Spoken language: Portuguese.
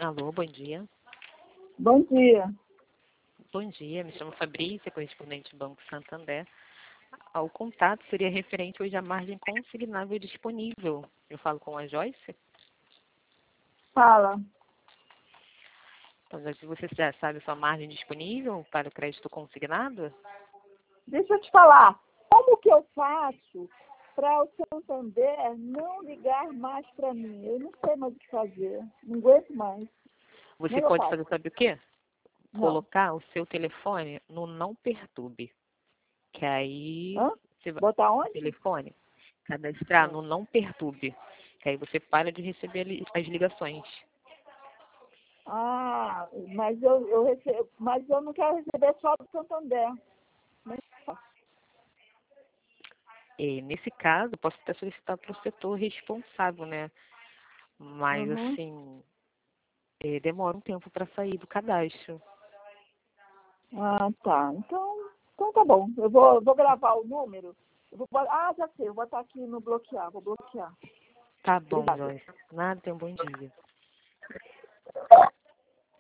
Alô, bom dia. Bom dia. Bom dia, me chamo Fabrícia, correspondente do Banco Santander. O contato seria referente hoje à margem consignável disponível. Eu falo com a Joyce? Fala. Então, Joyce, você já sabe a sua margem disponível para o crédito consignado? Deixa eu te falar. Como que eu faço para o Santander não ligar mais para mim? Eu não sei mais o que fazer. Não aguento mais. Você Como eu pode faço? fazer, sabe o quê? Não. Colocar o seu telefone no não perturbe. Que aí Hã? você vai... Botar onde? Telefone, cadastrar no não perturbe. Que aí você para de receber as ligações. Ah, mas eu recebo, mas eu não quero receber só do Santander. Mas, E, nesse caso, posso até solicitar para o setor responsável, né? Mas, uhum. assim, demora um tempo para sair do cadastro. Ah, tá. Então tá bom. Eu vou gravar o número. Já sei. Eu vou botar aqui no bloquear. Vou bloquear. Tá bom, Obrigada. Joyce. Nada, tenha um bom dia.